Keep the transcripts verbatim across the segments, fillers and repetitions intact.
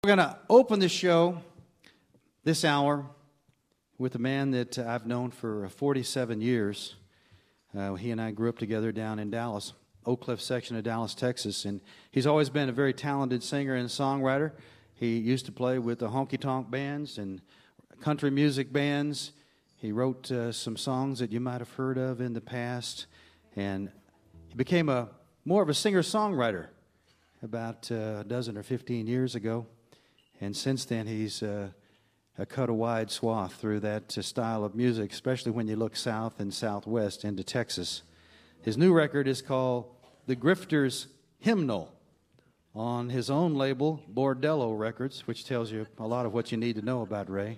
We're going to open the show this hour with a man that I've known for forty-seven years. Uh, he and I grew up together down in Dallas, Oak Cliff section of Dallas, Texas, and he's always been a very talented singer and songwriter. He used to play with the honky-tonk bands and country music bands. He wrote uh, some songs that you might have heard of in the past, and he became a more of a singer-songwriter about uh, a dozen or fifteen years ago. And since then, he's uh, cut a wide swath through that uh, style of music, especially when you look south and southwest into Texas. His new record is called The Grifter's Hymnal on his own label, Bordello Records, which tells you a lot of what you need to know about Ray.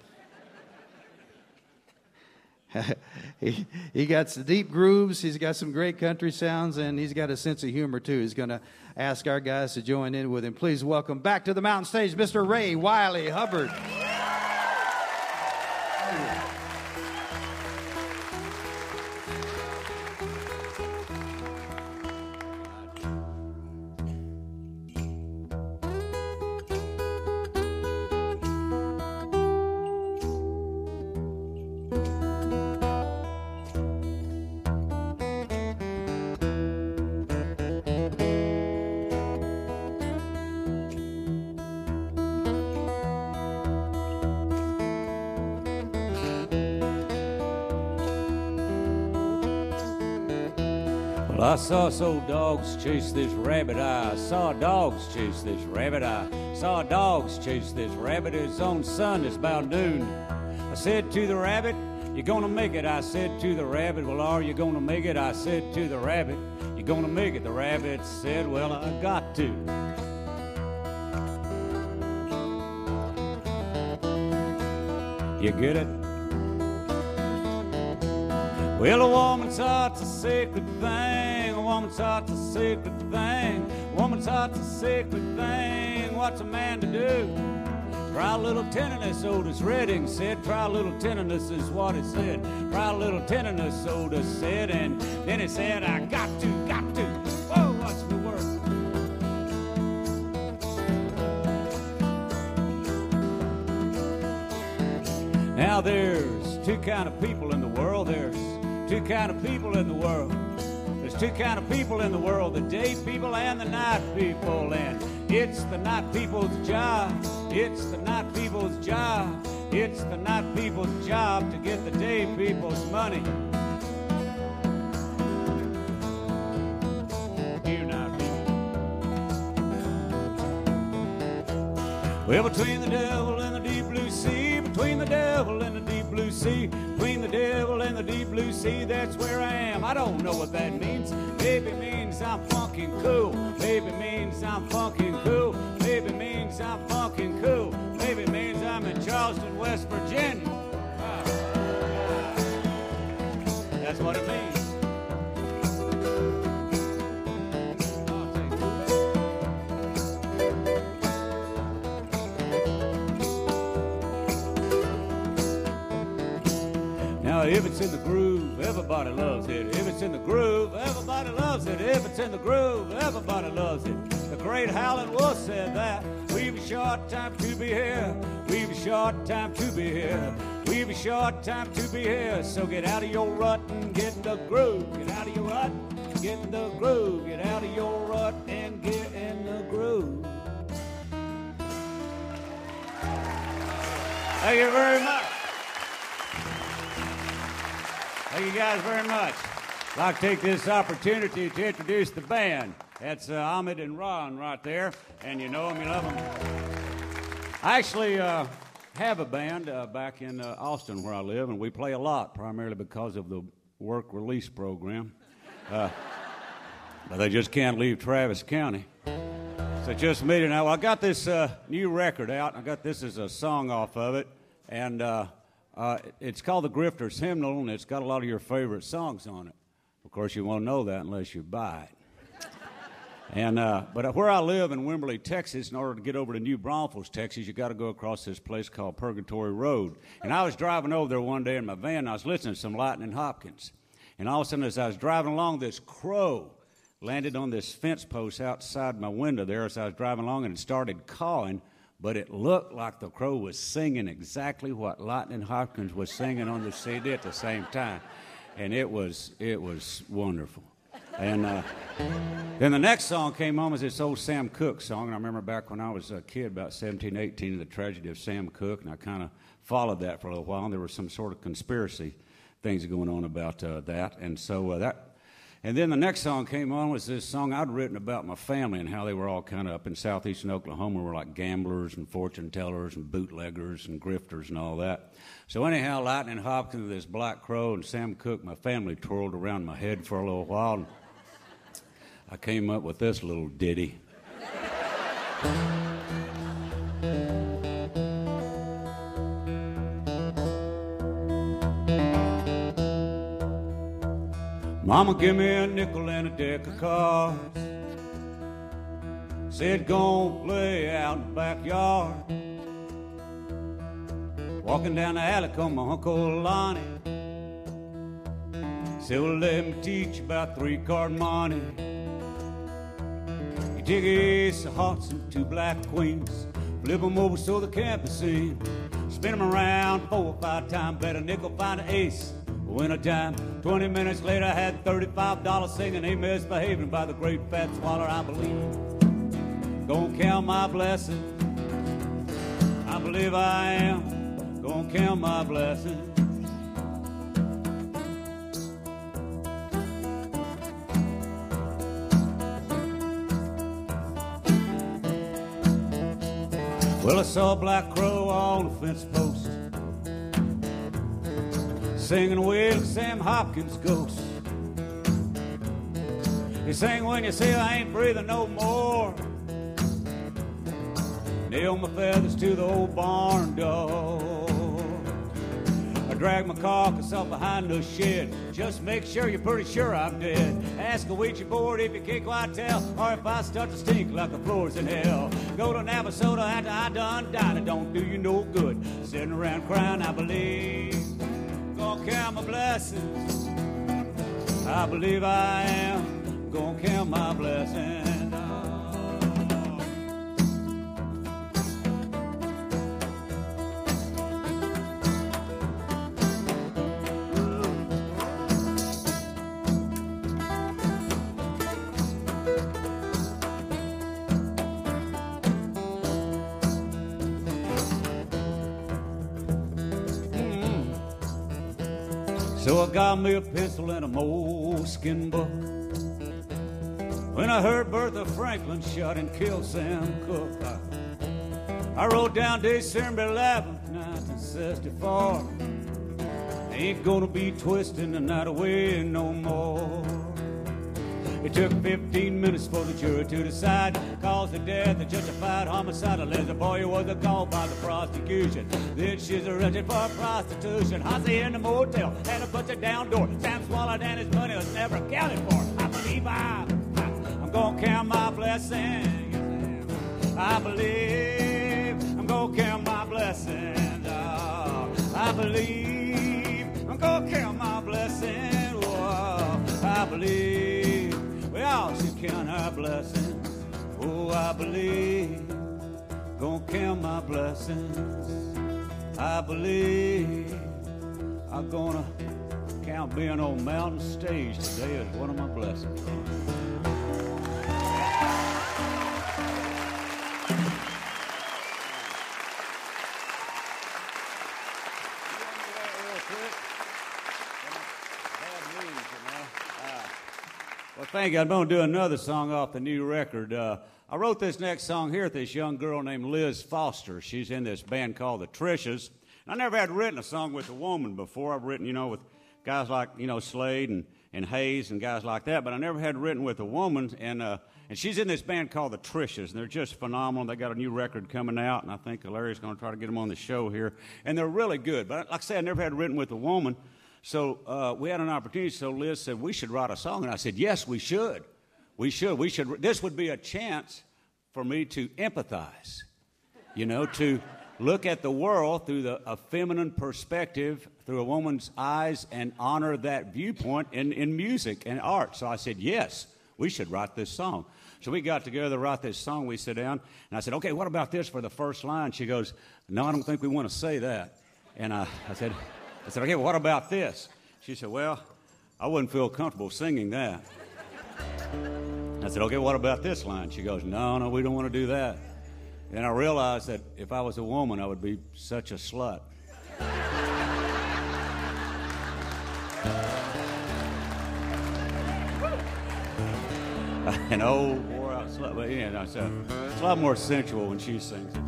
he, he got some deep grooves, he's got some great country sounds, and he's got a sense of humor, too. He's going to ask our guys to join in with him. Please welcome back to the mountain stage, Mister Ray Wylie Hubbard. I saw so dogs chase this rabbit. I saw dogs chase this rabbit. I saw dogs chase this rabbit. It's on sun, it's about noon. I said to the rabbit, "You're gonna make it." I said to the rabbit, "Well, are you gonna make it?" I said to the rabbit, "You're gonna make it." The rabbit said, "Well, I got to." You get it? Well, a woman's heart's a sacred thing. A woman's heart's a sacred thing. A woman's heart's a sacred thing. What's a man to do? Try a little tenderness, Otis Redding said. Try a little tenderness is what he said. Try a little tenderness, Otis said. And then he said, "I got to, got to." Whoa, what's the word? Now there's two kind of people in the world. There's two kind of people in the world. There's two kind of people in the world, the day people and the night people. And it's the night people's job. It's the night people's job. It's the night people's job to get the day people's money. You night people. Well, between the devil and the deep blue sea, between the devil and the deep blue sea, between the devil and the deep blue sea, that's where I am. I don't know what that means. Maybe it means I'm fucking cool. Maybe it means I'm fucking cool. Maybe it means I'm fucking cool. Maybe it means I'm in Charleston, West Virginia. Wow. That's what it means. If it's in the groove, everybody loves it. If it's in the groove, everybody loves it. If it's in the groove, everybody loves it. The great Howlin' Wolf said that. We've a short time to be here. We've a short time to be here. We've a short time to be here. So get out of your rut and get in the groove. Get out of your rut, get in the groove. Get out of your rut and get in the groove. Thank you very much. Thank you guys very much. I'd like to take this opportunity to introduce the band. That's uh, Ahmed and Ron right there, and you know them, you love them. I actually uh, have a band uh, back in uh, Austin where I live, and we play a lot, primarily because of the work release program. Uh, but they just can't leave Travis County. So just me now. Well, I got this uh, new record out, and I got this as a song off of it, and uh, Uh, it's called The Grifter's Hymnal, and it's got a lot of your favorite songs on it. Of course, you won't know that unless you buy it. And uh, but where I live in Wimberley, Texas, in order to get over to New Braunfels, Texas, you got to go across this place called Purgatory Road. And I was driving over there one day in my van, and I was listening to some Lightning Hopkins. And all of a sudden, as I was driving along, this crow landed on this fence post outside my window there as I was driving along, and it started cawing but it looked like the Crow was singing exactly what Lightning Hopkins was singing on the C D at the same time. And it was, it was wonderful. And uh, then the next song came on was this old Sam Cooke song. And I remember back when I was a kid, about seventeen, eighteen, the tragedy of Sam Cooke, and I kind of followed that for a little while. And there were some sort of conspiracy things going on about uh, that. And so uh, that, and then the next song came on was this song I'd written about my family and how they were all kind of up in southeastern Oklahoma. We were like gamblers and fortune tellers and bootleggers and grifters and all that. So anyhow, Lightning Hopkins, this Black Crow, and Sam Cooke, my family twirled around my head for a little while. And I came up with this little ditty. Mama, give me a nickel and a deck of cards. Said, go play out in the backyard. Walking down the alley, come my Uncle Lonnie. Said, well, let me teach you about three-card money. You take an ace of hearts and two black queens, flip them over so they can't be seen. Spin them around four or five times, bet a nickel, find an ace. Win a dime. Twenty minutes later, I had thirty-five dollars singing "Ain't Misbehaving" by the great Fat Swaller, I believe. Gonna count my blessings. I believe I am. Gonna count my blessings. Well, I saw a black crow on the fence post, singing away like Sam Hopkins' ghost. He sang, when you say I ain't breathing no more, nail my feathers to the old barn door. I drag my carcass off behind the shed, just make sure you're pretty sure I'm dead. Ask a Ouija board if you can't quite tell, or if I start to stink like the floors in hell. Go to Navasota after I done died, it don't do you no good sitting around crying, I believe. Gonna count my blessings. I believe I am. Gonna count my blessings. So I got me a pistol and a moleskin book. When I heard Bertha Franklin shot and killed Sam Cooke, I, I wrote down December eleventh, nineteen sixty-four. Ain't gonna be twisting the night away no more. It took fifteen minutes for the jury to decide cause of death, a justified homicide. Unless the boy was a call by the prosecution, then she's arrested for prostitution. Hossie in the motel had a bunch of down door. Sam swallowed and his money was never accounted for. I believe I, I'm gonna count my blessings. I believe I'm gonna count my blessings. Oh, I believe I'm gonna count my blessings. Oh, I believe we all should count our blessings. Oh, I believe, gonna count my blessings. I believe I'm gonna count being on Mountain Stage today as one of my blessings. Well, thank you. I'm going to do another song off the new record. Uh, I wrote this next song here with this young girl named Liz Foster. She's in this band called the Trishas. I never had written a song with a woman before. I've written, you know, with guys like, you know, Slade and, and Hayes and guys like that, but I never had written with a woman. And uh, and she's in this band called the Trishas, and they're just phenomenal. They got a new record coming out, and I think Larry's going to try to get them on the show here. And they're really good. But like I said, I never had written with a woman. So uh, we had an opportunity, so Liz said, we should write a song. And I said, yes, we should. We should. We should. This would be a chance for me to empathize, you know, to look at the world through the, a feminine perspective, through a woman's eyes, and honor that viewpoint in, in music and art. So I said, yes, we should write this song. So we got together to write this song. We sit down, and I said, okay, what about this for the first line? She goes, no, I don't think we want to say that. And I, I said, I said, okay, well, what about this? She said, well, I wouldn't feel comfortable singing that. I said, okay, what about this line? She goes, no, no, we don't want to do that. And I realized that if I was a woman, I would be such a slut. An old, wore-out slut. But yeah, no, so it's a lot more sensual when she sings it.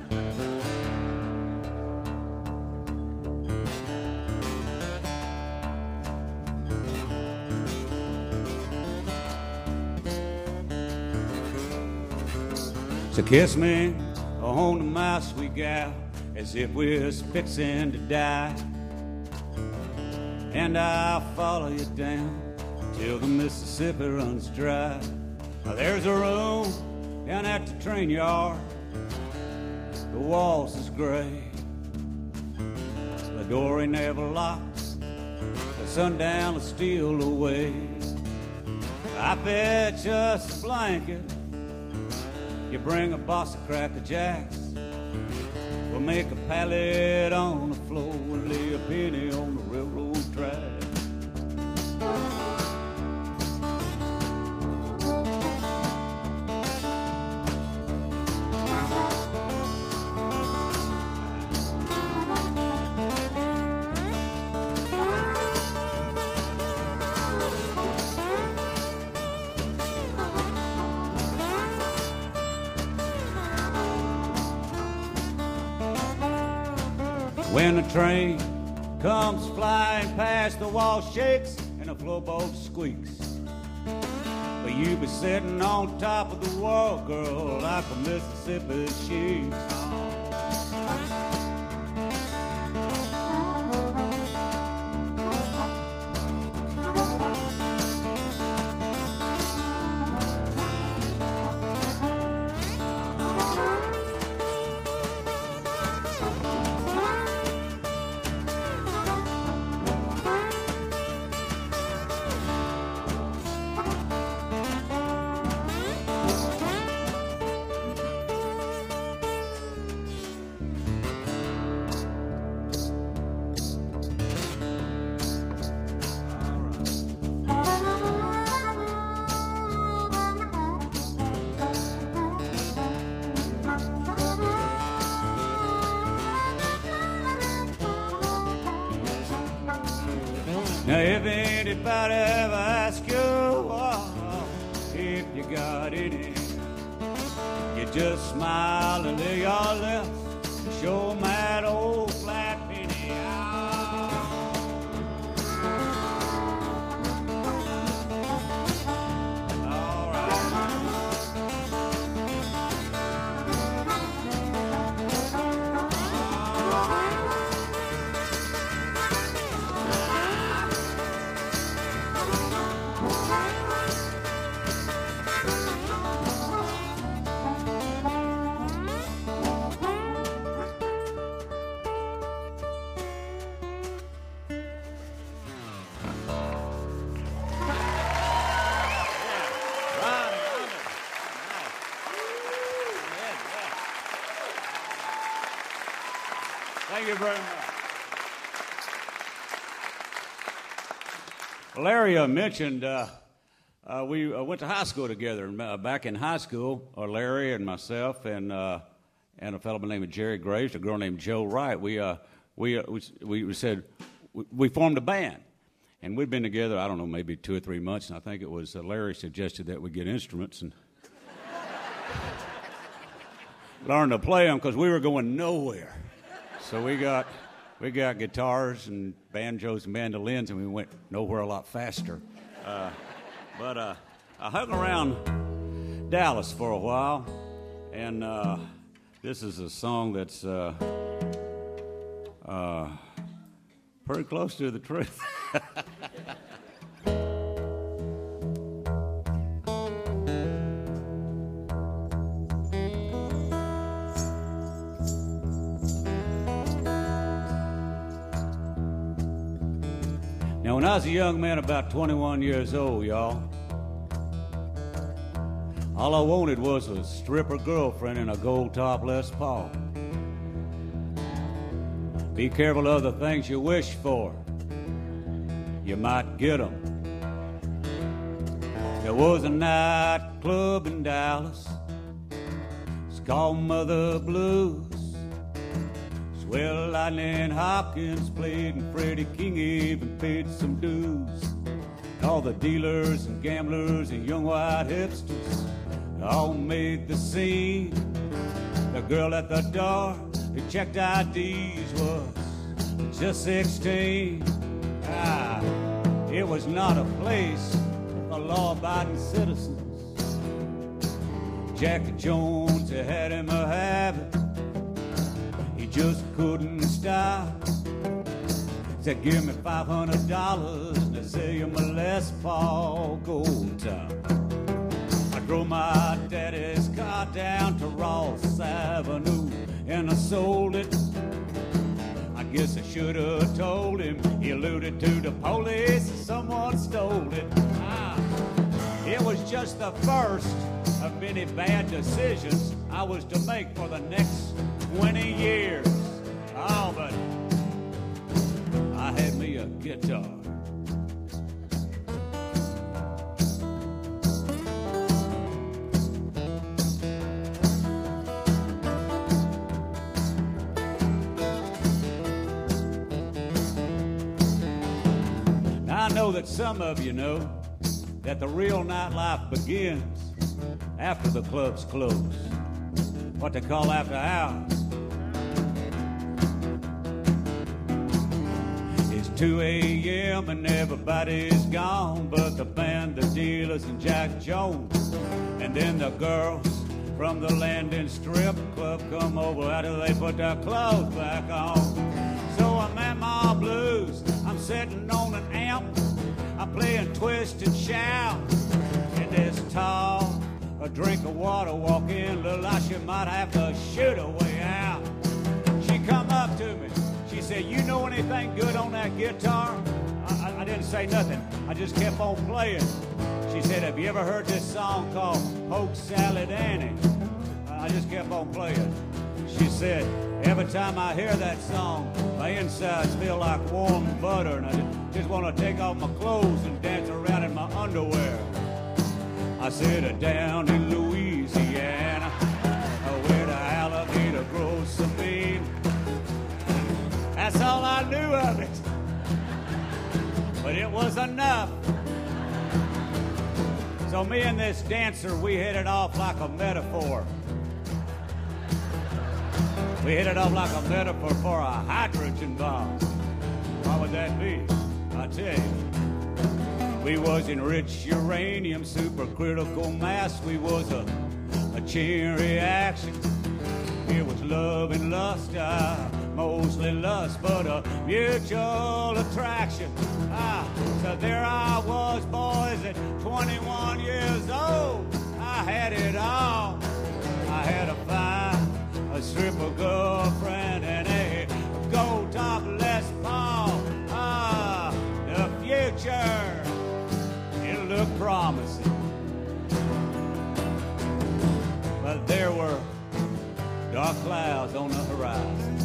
So kiss me on the mouth, sweet gal, as if we're fixing to die. And I'll follow you down till the Mississippi runs dry. Now there's a room down at the train yard. The walls is gray. The door ain't never locked. The sundown will steal away. I fetch us a blanket. You bring a box of Cracker Jacks. We'll make a pallet on the floor and lay a penny on the railroad track. When the train comes flying past, the wall shakes and the floorboard squeaks. But you be sitting on top of the world, girl, like a Mississippi sheep. Now if anybody ever asks you oh, if you got any, you just smile and lay your lips and show 'em that old flat penny. Thank you very much. Larry uh, mentioned uh, uh, we uh, went to high school together. Uh, back in high school, uh, Larry and myself and uh, and a fellow by the name of Jerry Graves, a girl named Joe Wright, we uh, we, uh, we we said we, we formed a band, and we'd been together I don't know maybe two or three months, and I think it was uh, Larry suggested that we get instruments and learn to play them because we were going nowhere. So we got we got guitars and banjos and mandolins, and we went nowhere a lot faster. Uh, but uh, I hung around Dallas for a while, and uh, this is a song that's uh, uh, pretty close to the truth. Now, when I was a young man, about twenty-one years old, y'all, All I wanted was a stripper girlfriend and a gold top Les Paul. Be careful of the things you wish for. You might get them. There was a nightclub in Dallas. It's called Mother Blues. Swell Lightning Hopkins played and Freddie King even paid some dues. All the dealers and gamblers and young white hipsters all made the scene. The girl at the door who checked I Ds was just sixteen. Ah, it was not a place for law-abiding citizens. Jack Jones had him a habit he just couldn't stop. Said, give me five hundred dollars and I sell you my Les Paul Gold Top. I drove my daddy's car down to Ross Avenue and I sold it. I guess I should have told him. He alluded to the police, someone stole it. Ah, it was just the first of many bad decisions I was to make for the next twenty years. Oh, but I had me a guitar. Now I know that some of you know that the real nightlife begins after the clubs close, what they call after hours. It's two a.m. and everybody's gone but the band, the dealers, and Jack Jones. And then the girls from the Landing Strip Club come over after they put their clothes back on. So I'm at my blues, I'm sitting on an amp, I'm playing twist and shout. In this tall, a drink of water, walk in, little like she might have to shoot her way out. She come up to me, she said, you know anything good on that guitar? I, I, I didn't say nothing, I just kept on playing. She said, have you ever heard this song called Poke Salad Annie? I just kept on playing. She said, every time I hear that song, my insides feel like warm butter, and I just, just want to take off my clothes and dance around in my underwear. I said, down in Louisiana, where the alligator grows so mean. That's all I knew of it. But it was enough. So me and this dancer, we hit it off like a metaphor. We hit it off like a metaphor for a hydrogen bomb. What would that be? I tell you. We was enriched uranium, supercritical mass. We was a, a chain reaction. It was love and lust, uh, mostly lust, but a mutual attraction. Ah, so there I was, boys, at twenty-one years old. I had it all. I had a fine, a stripper girlfriend, and a gold top Les Paul. Ah, the future, it looked promising. But there were dark clouds on the horizon.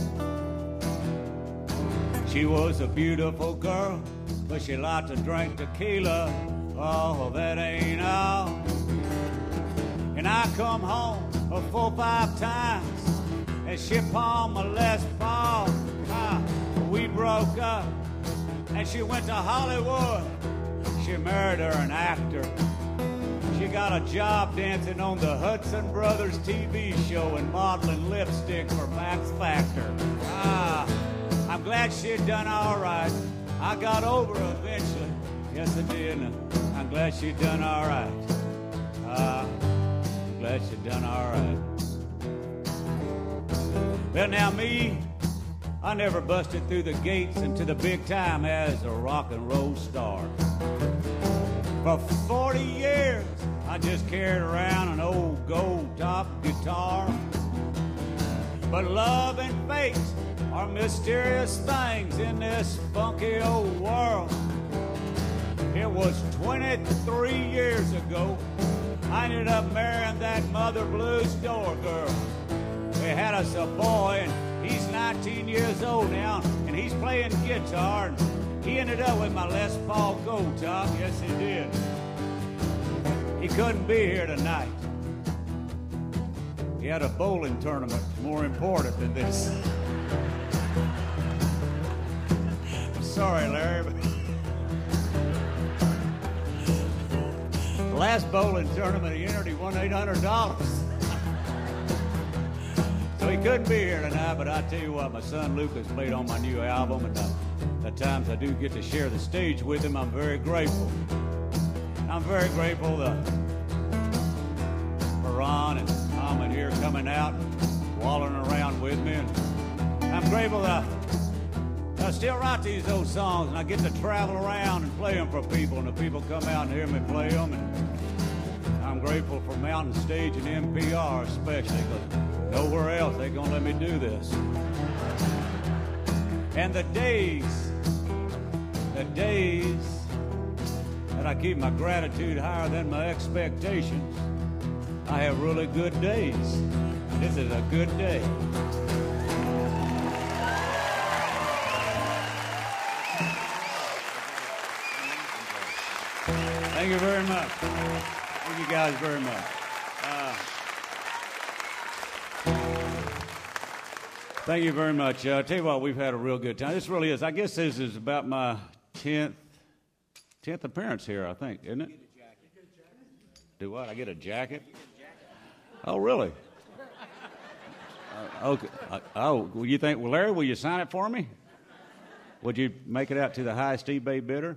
She was a beautiful girl, but she liked to drink tequila. Oh, that ain't all. And I come home a four, five times and she pawned my Les Paul. Ah, we broke up and she went to Hollywood. She married her an actor. She got a job dancing on the Hudson Brothers T V show and modeling lipstick for Max Factor. Ah, I'm glad she'd done all right. I got over her eventually. Yes, I did. I'm glad she'd done all right. Ah, I'm glad she'd done all right. Well, now me, I never busted through the gates into the big time as a rock and roll star. For forty years, I just carried around an old gold top guitar. But love and fate are mysterious things in this funky old world. It was twenty-three years ago I ended up marrying that Mother Blues door girl. We had us a boy, and he's nineteen years old now, and he's playing guitar. And he ended up with my Les Paul Gold Top. Yes, he did. He couldn't be here tonight. He had a bowling tournament more important than this. I'm sorry, Larry, but the last bowling tournament he entered, he won eight hundred dollars. So he couldn't be here tonight, but I tell you what, my son Lucas played on my new album, and the, the times I do get to share the stage with him, I'm very grateful. I'm very grateful to Ron and Tom and here coming out and walling around with me. And I'm grateful that I still write these old songs, and I get to travel around and play them for people, and the people come out and hear me play them. And I'm grateful for Mountain Stage and N P R especially, because nowhere else they're going to let me do this. And the days, the days that I keep my gratitude higher than my expectations, I have really good days. This is a good day. Thank you very much. Thank you guys very much. Uh, thank you very much. Uh, I'll tell you what, we've had a real good time. This really is. I guess this is about my tenth, tenth appearance here, I think, isn't it? Do what? I get a jacket? Oh, really? Uh, okay. Uh, oh, well, you think, well, Larry, will you sign it for me? Would you make it out to the highest eBay bidder?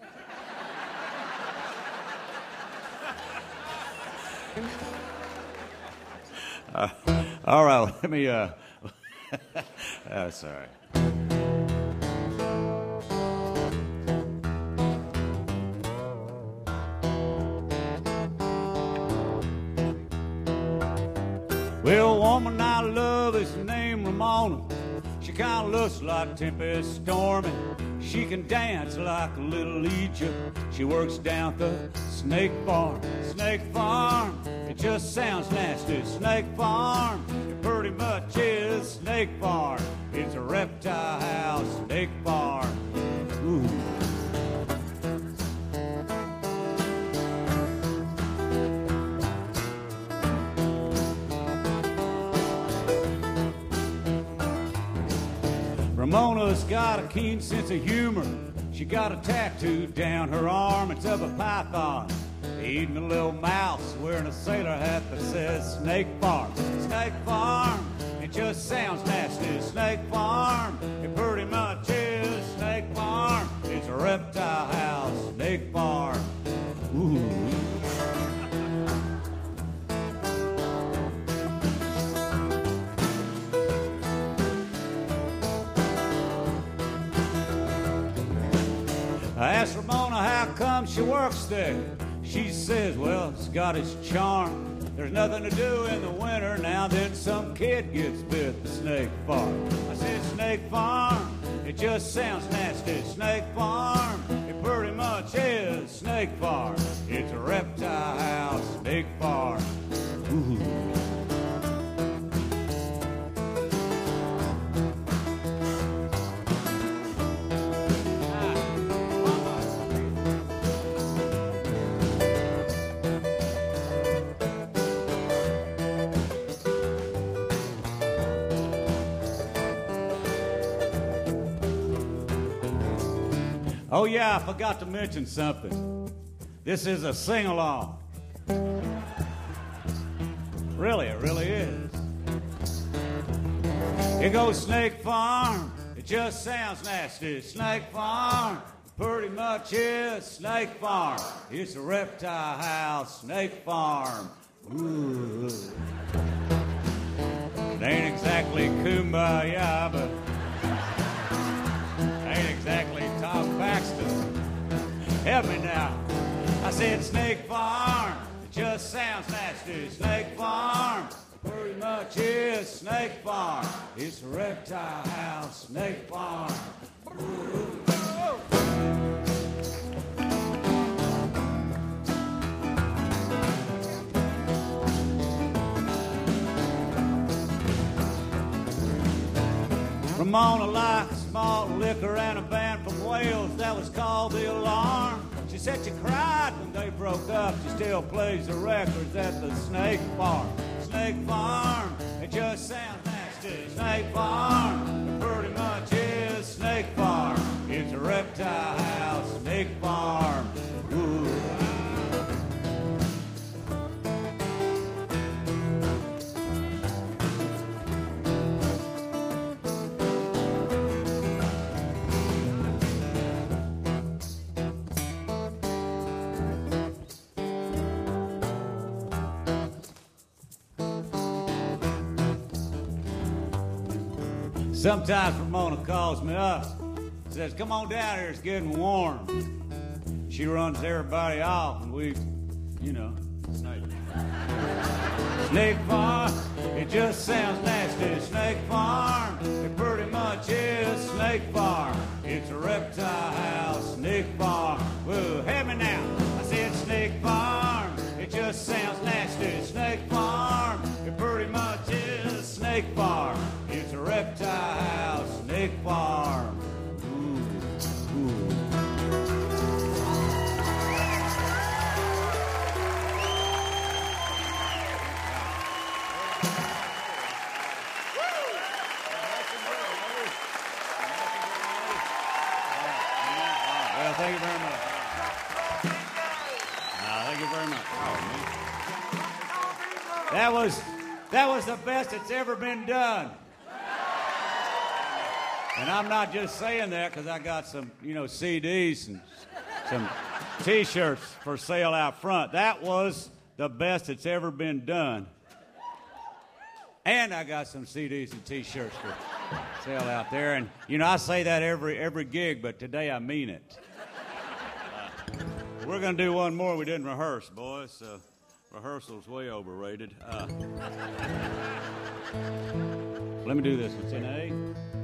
Uh, all right, let me, uh, oh, sorry. Well, woman I love is named Ramona. She kind of looks like Tempest Storm, and she can dance like a little Egypt. She works down at the Snake Farm. Snake Farm, it just sounds nasty. Snake Farm, it pretty much is Snake Farm. It's a reptile house, Snake Farm. Ooh. Ramona's got a keen sense of humor. She got a tattoo down her arm. It's of a python eating a little mouse, wearing a sailor hat that says Snake Farm. Snake Farm, it just sounds nasty. Snake Farm, it pretty much is Snake Farm. It's a reptile house, Snake Farm. Ooh. I asked Ramona how come she works there. She says, well, it's got its charm. There's nothing to do in the winter. Now then some kid gets bit at the Snake Farm. I said, Snake Farm, it just sounds nasty. Snake Farm, it pretty much is Snake Farm. It's a reptile house, Snake Farm. Ooh. Oh, yeah, I forgot to mention something. This is a sing-along. Really, it really is. It goes Snake Farm, it just sounds nasty. Snake Farm, pretty much is Snake Farm. It's a reptile house, Snake Farm. Ooh. It ain't exactly kumbaya, but ain't exactly Tom Baxter. Help me now. I said Snake Farm, it just sounds nasty. Snake Farm, pretty much is Snake Farm. It's a reptile house, Snake Farm. Ooh. Ramona liked small liquor and a band from Wales that was called The Alarm. She said she cried when they broke up. She still plays the records at the Snake Farm. Snake Farm, it just sounds nasty. Snake Farm, it pretty much is Snake Farm. It's a reptile house, Snake Farm. Ooh. Sometimes Ramona calls me up, says, come on down here, it's getting warm. She runs everybody off, and we, you know, Snake. Snake Farm, it just sounds nasty. Snake Farm, it pretty much is Snake Farm. It's a reptile house, Snake Farm. Whoa, have me now. I said Snake Farm, it just sounds nasty. Snake Farm, it pretty much is Snake Farm. It's a reptile house, Snake Farm. Ooh, ooh. Well, thank you very much. Uh, thank you very much. Oh, that was that was the best that's ever been done. And I'm not just saying that because I got some, you know, C Ds and some T-shirts for sale out front. That was the best that's ever been done. And I got some C Ds and T-shirts for sale out there. And, you know, I say that every every gig, but today I mean it. Uh, we're going to do one more. We didn't rehearse, boys. Uh, rehearsal's way overrated. Uh, let me do this. It's in A.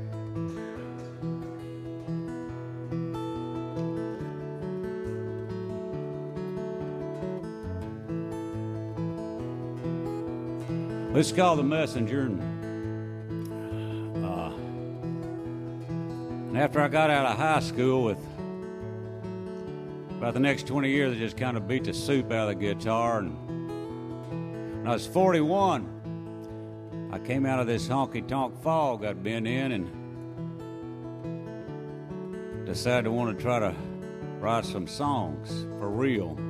This is called The Messenger. And, uh, and after I got out of high school, with about the next twenty years, I just kind of beat the soup out of the guitar. And when I was forty-one, I came out of this honky-tonk fog I'd been in and decided to want to try to write some songs for real.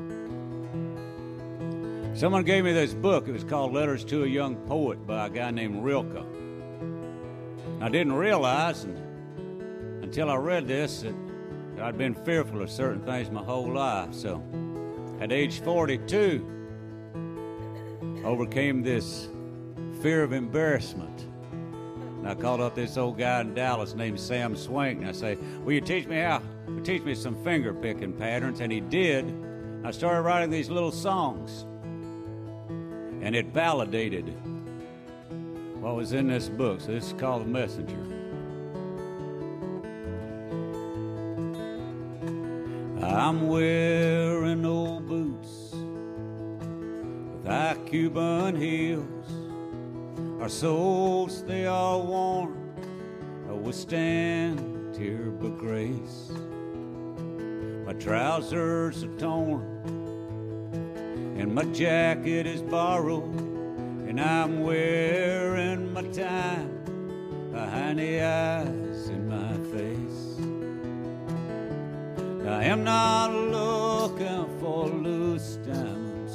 Someone gave me this book. It was called Letters to a Young Poet by a guy named Rilke. I didn't realize and, until I read this that I'd been fearful of certain things my whole life. So at age forty-two, overcame this fear of embarrassment. And I called up this old guy in Dallas named Sam Swank, and I say, will you teach me how, will you teach me some finger picking patterns? And he did. I started writing these little songs. And it validated what was in this book. So this is called The Messenger. I'm wearing old boots with high Cuban heels. Our souls, they are worn, withstand tear but grace. My trousers are torn and my jacket is borrowed, and I'm wearing my time behind the eyes in my face. I am not looking for loose diamonds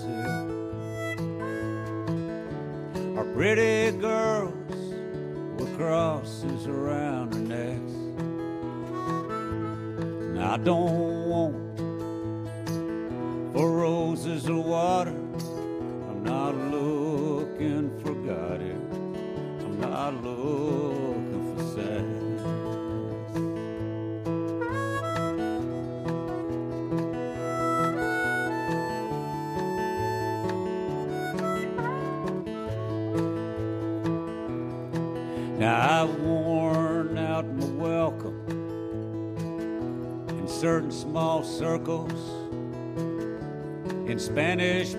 here, or pretty girls with crosses around their necks. And I don't want for roses or water. I'm not looking for God here. I'm not looking for sadness. Now I've worn out my welcome in certain small circles, in Spanish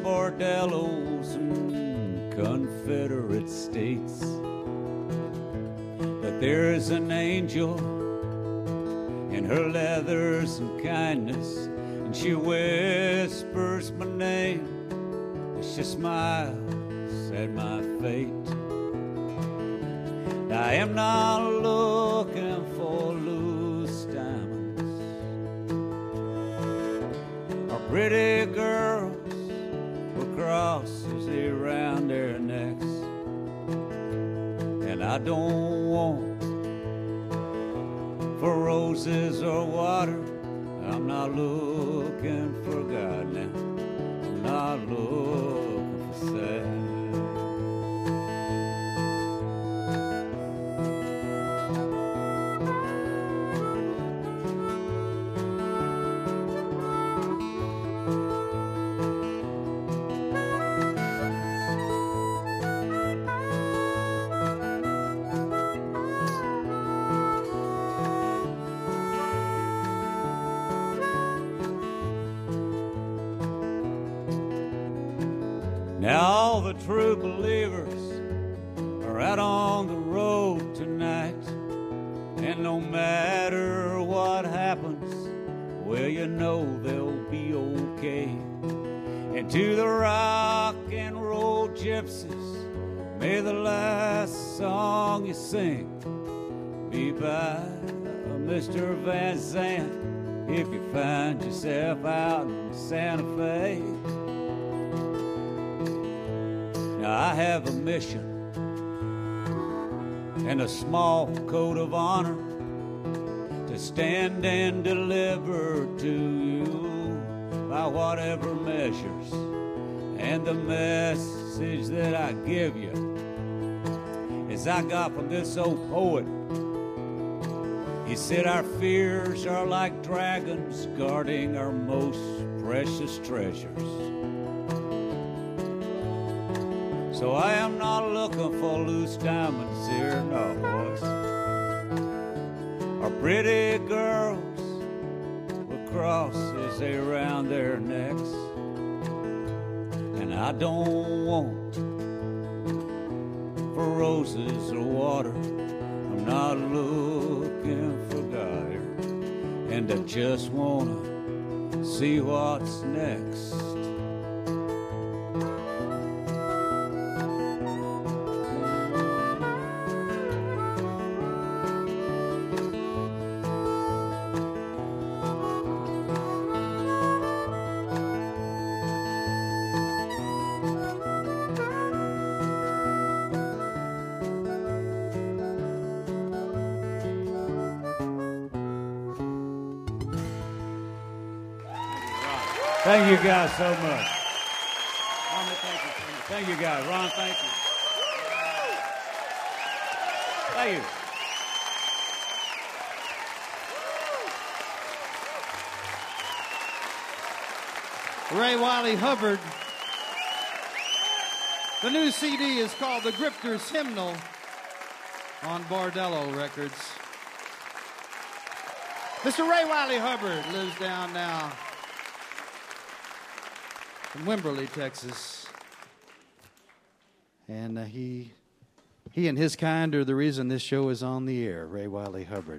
bordellos and Confederate states. The But there's an angel in her leathers and kindness, and she whispers my name as she smiles at my fate. I am not looking for loose diamonds or pretty girls with crosses around their necks, and I don't want for roses or water. I'm not looking for God now. I'm not looking for sad. Now all the true believers are out on the road tonight, and no matter what happens, well, you know they'll be okay. And to the rock and roll gypsies, may the last song you sing be by Mister Van Zandt, if you find yourself out in Santa Fe. Now I have a mission and a small code of honor to stand and deliver to you by whatever measures, and the message that I give you is I got from this old poet. He said our fears are like dragons guarding our most precious treasures. So I am not looking for loose diamonds here, no, boys, or pretty girls with crosses around their necks. And I don't want for roses or water. I'm not looking for God here, and I just wanna see what's next. Thank you guys so much. Ron, thank you. Thank you guys. Ron, thank you. Thank you. Ray Wiley Hubbard. The new C D is called The Grifter's Hymnal on Bardello Records. Mister Ray Wiley Hubbard lives down now in Wimberley, Texas. And uh, he he and his kind are the reason this show is on the air. Ray Wiley Hubbard.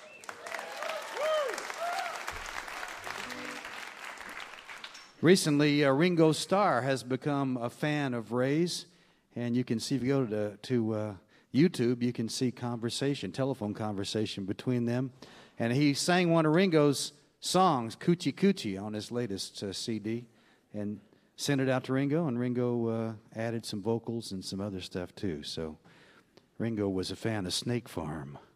Recently, uh, Ringo Starr has become a fan of Ray's, and you can see, if you go to, to uh, YouTube, you can see conversation, telephone conversation between them. And he sang one of Ringo's songs, Coochie Coochie, on his latest uh, C D, and sent it out to Ringo, and Ringo uh, added some vocals and some other stuff too. So Ringo was a fan of Snake Farm.